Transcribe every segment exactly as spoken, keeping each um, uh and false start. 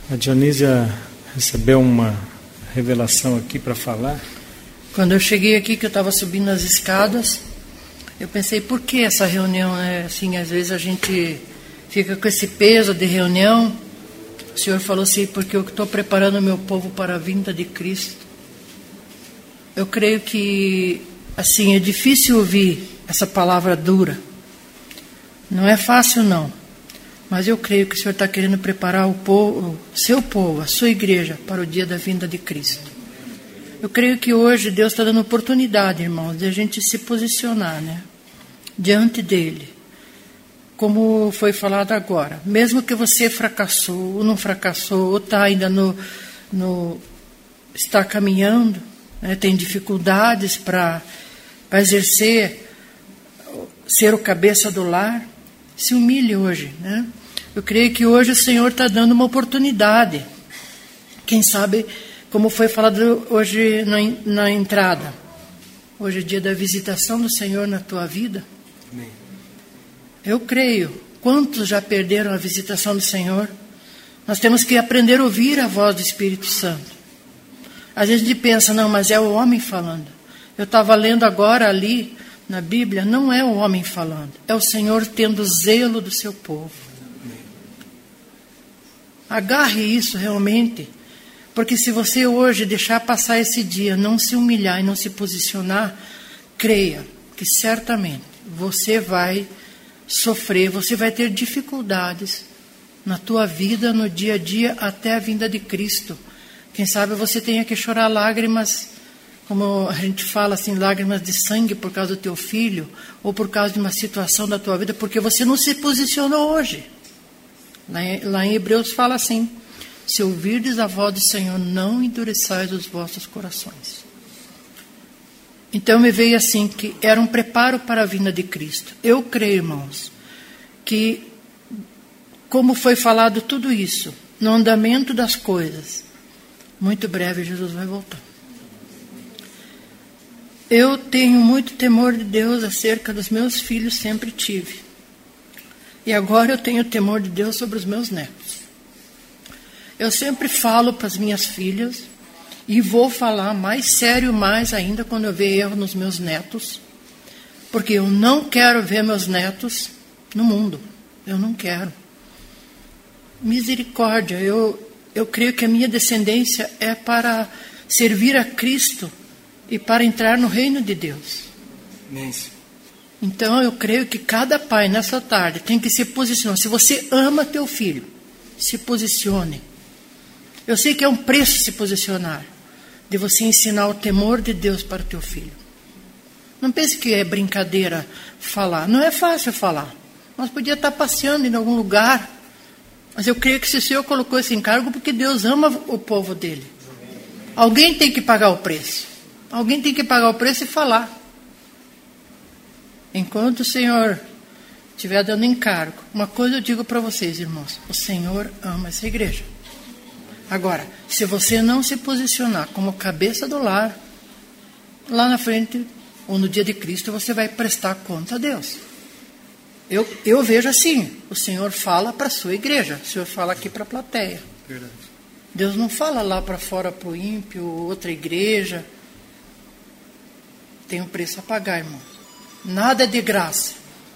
A Dionísia recebeu uma revelação aqui para falar. Quando eu cheguei aqui, que eu estava subindo as escadas, eu pensei, por que essa reunião? É assim, às vezes a gente fica com esse peso de reunião. O Senhor falou assim, porque eu estou preparando o meu povo para a vinda de Cristo. Eu creio que, assim, é difícil ouvir essa palavra dura. Não é fácil, não. Mas eu creio que o Senhor está querendo preparar o, povo, o seu povo, a sua igreja, para o dia da vinda de Cristo. Eu creio que hoje Deus está dando oportunidade, irmãos, de a gente se posicionar, né, diante dEle. Como foi falado agora. Mesmo que você fracassou, ou não fracassou, ou está ainda no, no... está caminhando, né, tem dificuldades para exercer, ser o cabeça do lar, se humilhe hoje, né? Eu creio que hoje o Senhor está dando uma oportunidade. Quem sabe, como foi falado hoje na, na entrada, hoje é dia da visitação do Senhor na tua vida. Amém. Eu creio. Quantos já perderam a visitação do Senhor? Nós temos que aprender a ouvir a voz do Espírito Santo. Às vezes a gente pensa, não, mas é o homem falando. Eu estava lendo agora ali na Bíblia, não é o homem falando, é o Senhor tendo zelo do seu povo. Agarre isso realmente, porque se você hoje deixar passar esse dia, não se humilhar e não se posicionar, creia que certamente você vai sofrer, você vai ter dificuldades na tua vida, no dia a dia, até a vinda de Cristo. Quem sabe você tenha que chorar lágrimas, como a gente fala assim, lágrimas de sangue por causa do teu filho, ou por causa de uma situação da tua vida, porque você não se posicionou hoje. Lá em, lá em Hebreus fala assim, se ouvirdes a voz do Senhor, não endureçais os vossos corações. Então me veio assim, que era um preparo para a vinda de Cristo. Eu creio, irmãos, que como foi falado tudo isso, no andamento das coisas, muito breve Jesus vai voltar. Eu tenho muito temor de Deus acerca dos meus filhos, sempre tive. E agora eu tenho temor de Deus sobre os meus netos. Eu sempre falo para as minhas filhas, e vou falar mais sério mais ainda quando eu ver erro nos meus netos, porque eu não quero ver meus netos no mundo. Eu não quero. Misericórdia, eu, eu creio que a minha descendência é para servir a Cristo e para entrar no reino de Deus. Então eu creio que cada pai nessa tarde tem que se posicionar. Se você ama teu filho, se posicione. Eu sei que é um preço se posicionar, de você ensinar o temor de Deus para o teu filho. Não pense que é brincadeira falar. Não é fácil falar. Nós podíamos estar passeando em algum lugar, mas eu creio que se o Senhor colocou esse encargo, porque Deus ama o povo dele. Alguém tem que pagar o preço. Alguém tem que pagar o preço e falar. Enquanto o Senhor estiver dando encargo, uma coisa eu digo para vocês, irmãos, o Senhor ama essa igreja. Agora, se você não se posicionar como cabeça do lar, lá na frente, ou no dia de Cristo, você vai prestar conta a Deus. Eu, eu vejo assim, o Senhor fala para a sua igreja, o Senhor fala aqui para a plateia. Verdade. Deus não fala lá para fora para o ímpio, outra igreja. Tem um preço a pagar, irmão. Nada é de graça.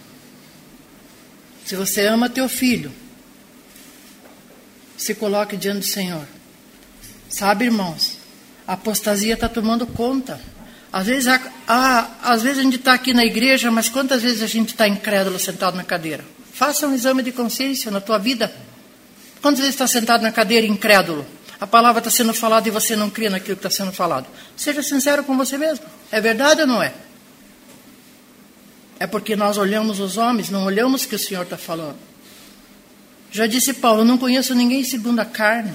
Se você ama teu filho, se coloque diante do Senhor. Sabe, irmãos, a apostasia está tomando conta. Às vezes, a, a, às vezes a gente está aqui na igreja, mas quantas vezes a gente está incrédulo sentado na cadeira? Faça um exame de consciência na tua vida. Quantas vezes está sentado na cadeira incrédulo? A palavra está sendo falada e você não crê naquilo que está sendo falado. Seja sincero com você mesmo. É verdade ou não é? É porque nós olhamos os homens, não olhamos o que o Senhor está falando. Já disse Paulo, não conheço ninguém segundo a carne.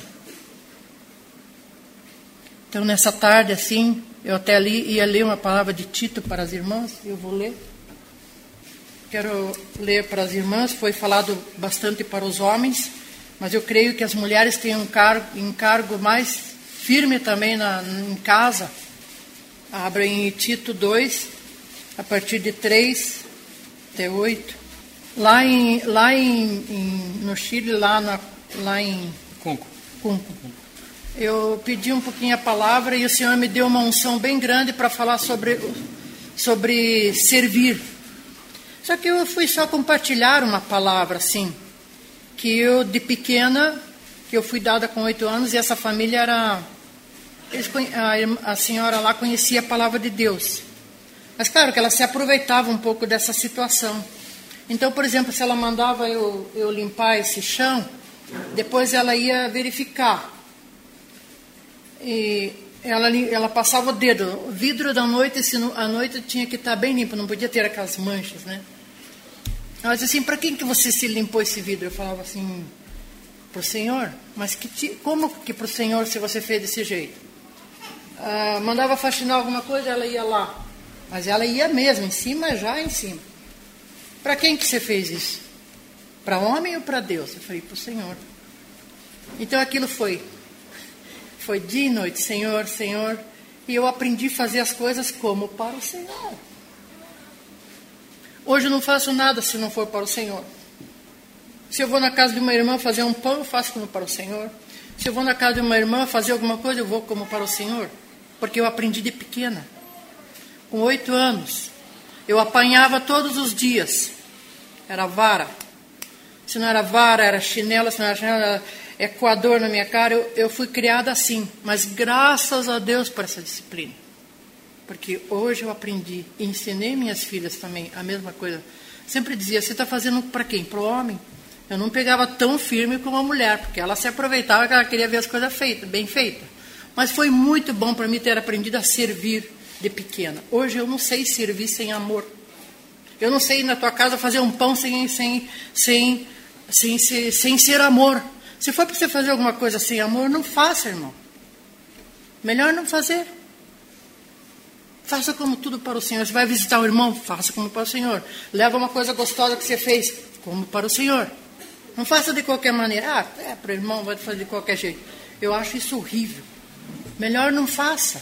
Então, nessa tarde, assim, eu até li, ia ler uma palavra de Tito para as irmãs, eu vou ler. Quero ler para as irmãs, foi falado bastante para os homens, mas eu creio que as mulheres têm um cargo, encargo mais firme também na, em casa. Abra em Tito dois, a partir de três até oito. Lá, em, lá em, em, no Chile, lá, na, lá em Conco. Eu pedi um pouquinho a palavra e o Senhor me deu uma unção bem grande para falar sobre, sobre servir. Só que eu fui só compartilhar uma palavra, assim, que eu, de pequena, que eu fui dada com oito anos, e essa família era... Eles, a, a senhora lá conhecia a palavra de Deus. Mas, claro, que ela se aproveitava um pouco dessa situação. Então, por exemplo, se ela mandava eu, eu limpar esse chão, depois ela ia verificar. E ela, ela passava o dedo. O vidro da noite, se não, a noite tinha que estar bem limpo, não podia ter aquelas manchas, né? Ela dizia assim, para quem que você se limpou esse vidro? Eu falava assim, para o Senhor. Mas que, como que para o Senhor se você fez desse jeito? Ah, mandava faxinar alguma coisa, ela ia lá. Mas ela ia mesmo, em cima, já em cima. Para quem que você fez isso? Para homem ou para Deus? Eu falei, para o Senhor. Então aquilo foi. Foi dia e noite, Senhor, Senhor. E eu aprendi a fazer as coisas como para o Senhor. Hoje eu não faço nada se não for para o Senhor. Se eu vou na casa de uma irmã fazer um pão, eu faço como para o Senhor. Se eu vou na casa de uma irmã fazer alguma coisa, eu vou como para o Senhor. Porque eu aprendi de pequena. Com oito anos. Eu apanhava todos os dias. Era vara. Se não era vara, era chinela. Se não era chinela, era equador na minha cara. Eu, eu fui criada assim. Mas graças a Deus por essa disciplina. Porque hoje eu aprendi. E ensinei minhas filhas também a mesma coisa. Sempre dizia, você está fazendo para quem? Para o homem? Eu não pegava tão firme como a mulher. Porque ela se aproveitava que ela queria ver as coisas feitas, bem feitas. Mas foi muito bom para mim ter aprendido a servir de pequena. Hoje eu não sei servir sem amor. Eu não sei ir na tua casa fazer um pão sem, sem, sem, sem, sem, sem ser amor. Se for para você fazer alguma coisa sem amor, não faça, irmão. Melhor não fazer. Faça como tudo para o Senhor. Você vai visitar o irmão, faça como para o Senhor. Leva uma coisa gostosa que você fez, como para o Senhor. Não faça de qualquer maneira. Ah, é para o irmão, vai fazer de qualquer jeito. Eu acho isso horrível. Melhor não faça.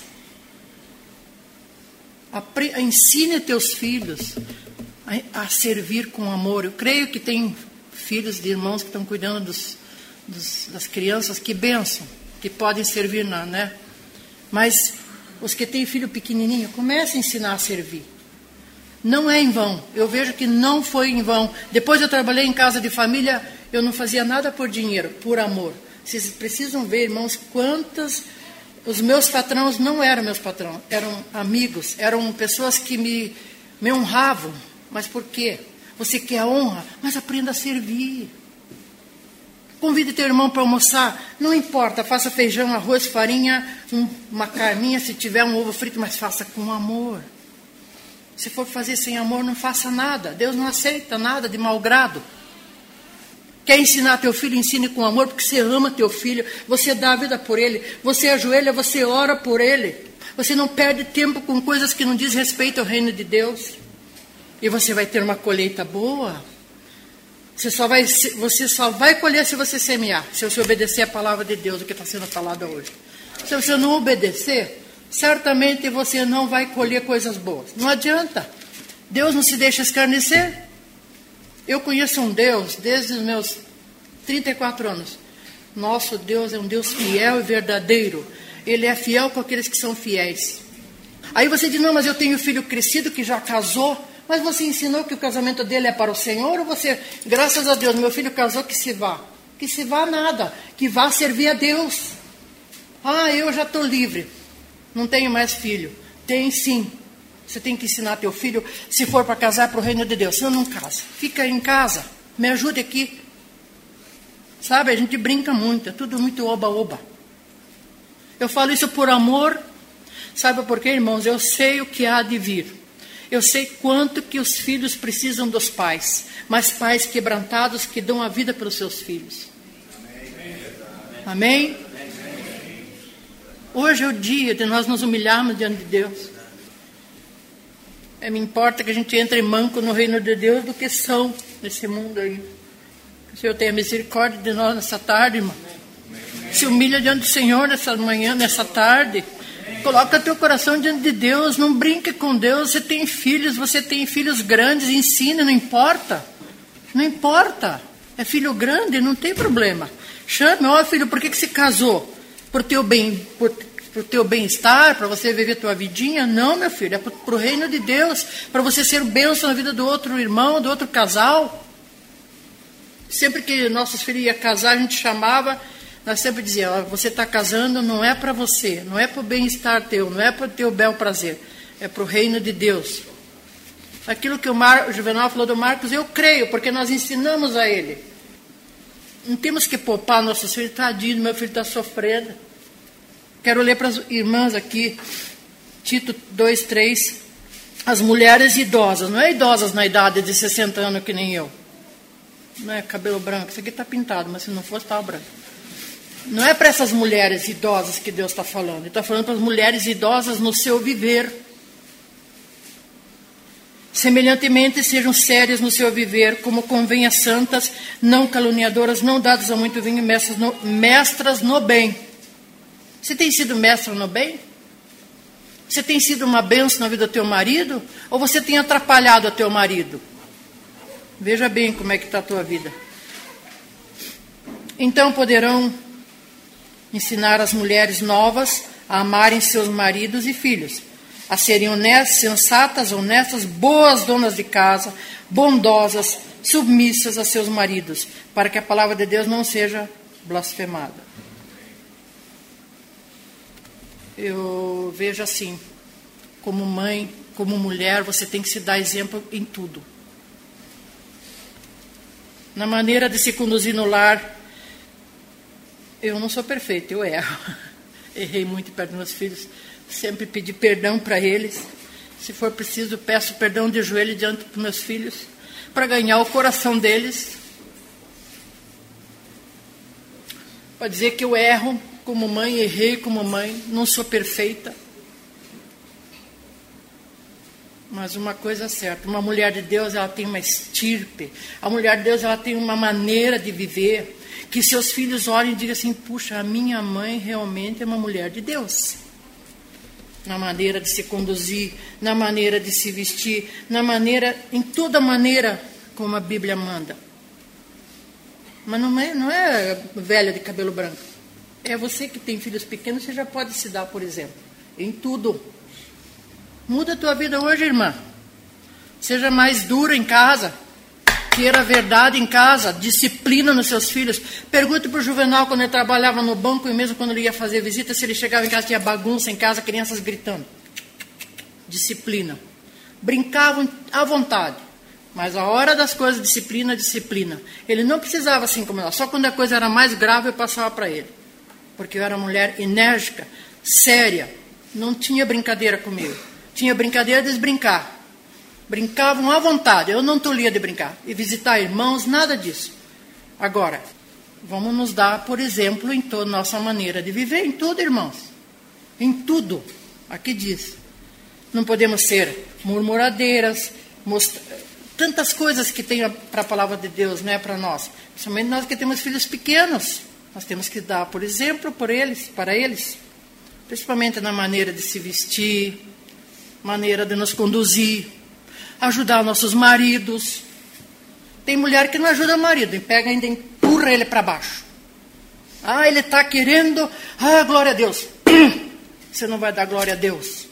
Apre- ensine teus filhos a, a servir com amor. Eu creio que tem filhos de irmãos que estão cuidando dos, dos, das crianças, que bênção, que podem servir, na, né? Mas os que têm filho pequenininho, comece a ensinar a servir. Não é em vão. Eu vejo que não foi em vão. Depois eu trabalhei em casa de família, eu não fazia nada por dinheiro, por amor. Vocês precisam ver, irmãos, quantas... Os meus patrões não eram meus patrões, eram amigos, eram pessoas que me, me honravam. Mas por quê? Você quer honra, mas aprenda a servir. Convide teu irmão para almoçar, não importa, faça feijão, arroz, farinha, um, uma carninha, se tiver um ovo frito, mas faça com amor. Se for fazer sem amor, não faça nada. Deus não aceita nada de mau grado. Quer ensinar teu filho, ensine com amor, porque você ama teu filho, você dá a vida por ele, você ajoelha, você ora por ele. Você não perde tempo com coisas que não diz respeito ao reino de Deus. E você vai ter uma colheita boa. Você só vai, você só vai colher se você semear, se você obedecer a palavra de Deus, o que está sendo falado hoje. Se você não obedecer, certamente você não vai colher coisas boas. Não adianta. Deus não se deixa escarnecer. Eu conheço um Deus desde os meus trinta e quatro anos. Nosso Deus é um Deus fiel e verdadeiro. Ele é fiel com aqueles que são fiéis. Aí você diz, não, mas eu tenho filho crescido que já casou. Mas você ensinou que o casamento dele é para o Senhor? Ou você, graças a Deus, meu filho casou, que se vá? Que se vá nada. Que vá servir a Deus. Ah, eu já estou livre. Não tenho mais filho. Tem sim. Você tem que ensinar teu filho, se for para casar, para o reino de Deus. Senão não casa. Fica em casa. Me ajude aqui. Sabe, a gente brinca muito. É tudo muito oba-oba. Eu falo isso por amor. Sabe por quê, irmãos? Eu sei o que há de vir. Eu sei quanto que os filhos precisam dos pais. Mas pais quebrantados que dão a vida pelos seus filhos. Amém? Hoje é o dia de nós nos humilharmos diante de Deus. É, me importa que a gente entre manco no reino de Deus do que são nesse mundo aí. Que o Senhor tenha misericórdia de nós nessa tarde, irmão. Se humilha diante do Senhor nessa manhã, nessa tarde. Coloca teu coração diante de Deus. Não brinque com Deus. Você tem filhos, você tem filhos grandes. Ensine, não importa. Não importa. É filho grande, não tem problema. Chame, ó filho, por que, que você casou? Por teu bem, por, por teu bem-estar, para você viver tua vidinha? Não, meu filho, é para o reino de Deus, para você ser bênção na vida do outro irmão, do outro casal. Sempre que nossos filhos iam casar, a gente chamava, nós sempre dizíamos, você está casando, não é para você, não é para o bem-estar teu, não é para o teu bel prazer, é para o reino de Deus. Aquilo que o, Mar, o Juvenal falou do Marcos, eu creio, porque nós ensinamos a ele. Não temos que poupar nossos filhos, tadinho, meu filho está sofrendo. Quero ler para as irmãs aqui, Tito dois, três, as mulheres idosas, não é idosas na idade de sessenta anos que nem eu. Não é cabelo branco, isso aqui está pintado, mas se não fosse, estava branco. Não é para essas mulheres idosas que Deus está falando, Ele está falando para as mulheres idosas no seu viver. Semelhantemente, sejam sérias no seu viver, como convém a santas, não caluniadoras, não dadas a muito vinho, mestras no, mestras no bem. Você tem sido mestra no bem? Você tem sido uma bênção na vida do teu marido? Ou você tem atrapalhado o teu marido? Veja bem como é que está a tua vida. Então poderão ensinar as mulheres novas a amarem seus maridos e filhos, a serem honestas, sensatas, honestas, boas donas de casa, bondosas, submissas a seus maridos, para que a palavra de Deus não seja blasfemada. Eu vejo assim, como mãe, como mulher, você tem que se dar exemplo em tudo. Na maneira de se conduzir no lar, eu não sou perfeita, eu erro. Errei muito perto dos meus filhos. Sempre pedi perdão para eles. Se for preciso, peço perdão de joelho diante dos meus filhos, para ganhar o coração deles. Para dizer que eu erro como mãe, errei como mãe, não sou perfeita. Mas uma coisa é certa, uma mulher de Deus, ela tem uma estirpe. A mulher de Deus, ela tem uma maneira de viver, que seus filhos olhem e digam assim, puxa, a minha mãe realmente é uma mulher de Deus. Na maneira de se conduzir, na maneira de se vestir, na maneira, em toda maneira como a Bíblia manda. Mas não é, não é velha de cabelo branco. É você que tem filhos pequenos, você já pode se dar, por exemplo, em tudo. Muda a tua vida hoje, irmã. Seja mais dura em casa. Queira a verdade em casa. Disciplina nos seus filhos. Pergunte para o Juvenal quando ele trabalhava no banco e mesmo quando ele ia fazer visita, se ele chegava em casa tinha bagunça em casa, crianças gritando. Disciplina. Brincavam à vontade. Mas a hora das coisas, disciplina, disciplina. Ele não precisava assim como ela. Só quando a coisa era mais grave eu passava para ele. Porque eu era mulher enérgica, séria. Não tinha brincadeira comigo. Tinha brincadeira de brincar. Brincavam à vontade. Eu não tolia de brincar. E visitar irmãos, nada disso. Agora, vamos nos dar, por exemplo, em toda nossa maneira de viver, em tudo, irmãos. Em tudo. Aqui diz. Não podemos ser murmuradeiras, mostrar, tantas coisas que tem para a palavra de Deus, né, para nós. Principalmente nós que temos filhos pequenos. Nós temos que dar, por exemplo, por eles, para eles. Principalmente na maneira de se vestir, maneira de nos conduzir, ajudar nossos maridos. Tem mulher que não ajuda o marido, e pega ainda e empurra ele para baixo. Ah, ele está querendo, ah, glória a Deus. Você não vai dar glória a Deus.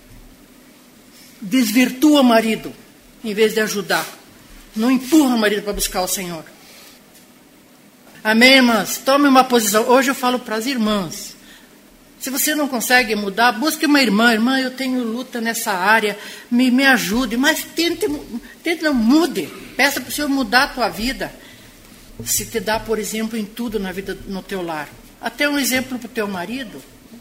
Desvirtua o marido, em vez de ajudar. Não empurra o marido para buscar o Senhor. Amém, irmãs? Tome uma posição. Hoje eu falo para as irmãs. Se você não consegue mudar, busque uma irmã. Irmã, eu tenho luta nessa área, me, me ajude. Mas tente, tente não mude. Peça para o Senhor mudar a tua vida. Se te dá, por exemplo, em tudo na vida, no teu lar. Até um exemplo para o teu marido.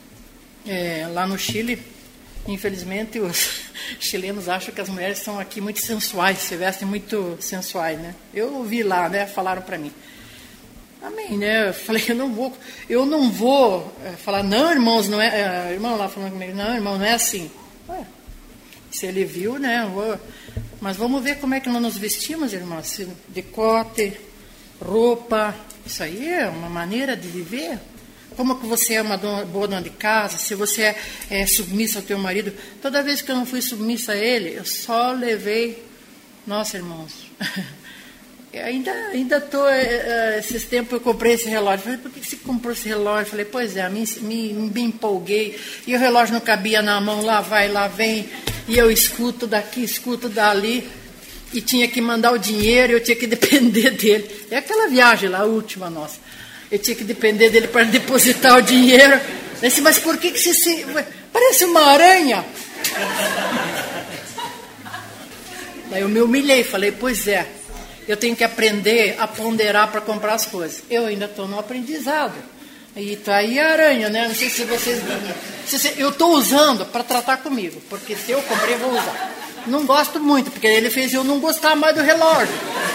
É, lá no Chile, infelizmente, os chilenos acham que as mulheres são aqui muito sensuais, se vestem muito sensuais, né? Eu ouvi lá, né? Falaram para mim. Amém, né? Eu falei, eu não vou, eu não vou é, falar, não, irmãos, não é, é, irmão lá falando comigo, não, irmão, não é assim. Ué, se ele viu, né? Vou, mas vamos ver como é que nós nos vestimos, irmãos. Decote, roupa, isso aí é uma maneira de viver. Como que você é uma dona, boa dona de casa, se você é, é submissa ao teu marido. Toda vez que eu não fui submissa a ele, eu só levei, nossa, irmãos... Ainda ainda estou, esses tempos eu comprei esse relógio. Falei, por que você comprou esse relógio? Falei, pois é, me, me, me empolguei. E o relógio não cabia na mão, lá vai, lá vem. E eu escuto daqui, escuto dali. E tinha que mandar o dinheiro, eu tinha que depender dele. É aquela viagem lá, a última nossa. Eu tinha que depender dele para depositar o dinheiro. Eu disse, mas por que, que você se... Parece uma aranha. Daí eu me humilhei, falei, pois é. Eu tenho que aprender a ponderar para comprar as coisas. Eu ainda estou no aprendizado. E está aí a aranha, né? Não sei se vocês... Se você, eu estou usando para tratar comigo. Porque se eu comprei, eu vou usar. Não gosto muito, porque ele fez eu não gostar mais do relógio.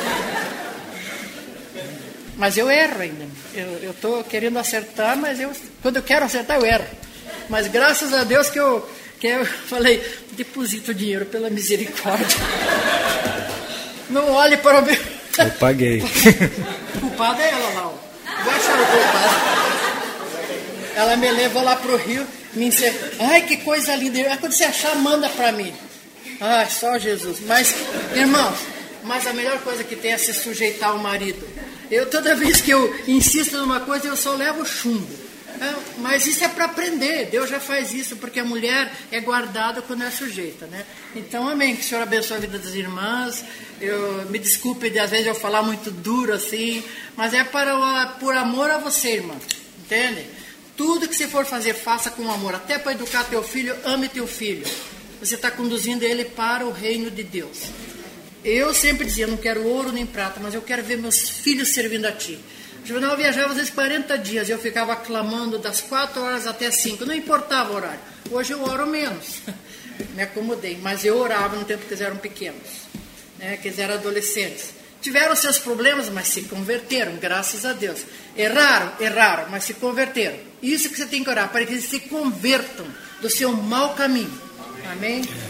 Mas eu erro ainda. Eu estou querendo acertar, mas eu, quando eu quero acertar, eu erro. Mas graças a Deus que eu, que eu falei, deposita o dinheiro pela misericórdia. Não olhe para o meu... Eu paguei. Culpada é ela lá, ó. Vou achar o culpado. Ela me levou lá para o Rio, me ensinou. Ai, que coisa linda. Aí quando você achar, manda para mim. Ai, só Jesus. Mas, irmãos, mas a melhor coisa que tem é se sujeitar ao marido. Eu, toda vez que eu insisto numa coisa, eu só levo chumbo. É, mas isso é para aprender. Deus já faz isso, porque a mulher é guardada quando é sujeita, né? Então, amém. Que o Senhor abençoe a vida das irmãs. Eu, me desculpe de às vezes eu falar muito duro assim, mas é para, por amor a você, irmã. Entende? Tudo que você for fazer, faça com amor. Até para educar teu filho, ame teu filho. Você está conduzindo ele para o reino de Deus. Eu sempre dizia, não quero ouro nem prata, mas eu quero ver meus filhos servindo a ti. O Juvenal viajava às vezes quarenta dias, e eu ficava clamando das quatro horas até as cinco, não importava o horário. Hoje eu oro menos, me acomodei, mas eu orava no tempo que eles eram pequenos, né, que eles eram adolescentes. Tiveram seus problemas, mas se converteram, graças a Deus. Erraram, erraram, mas se converteram. Isso que você tem que orar, para que eles se convertam do seu mau caminho. Amém?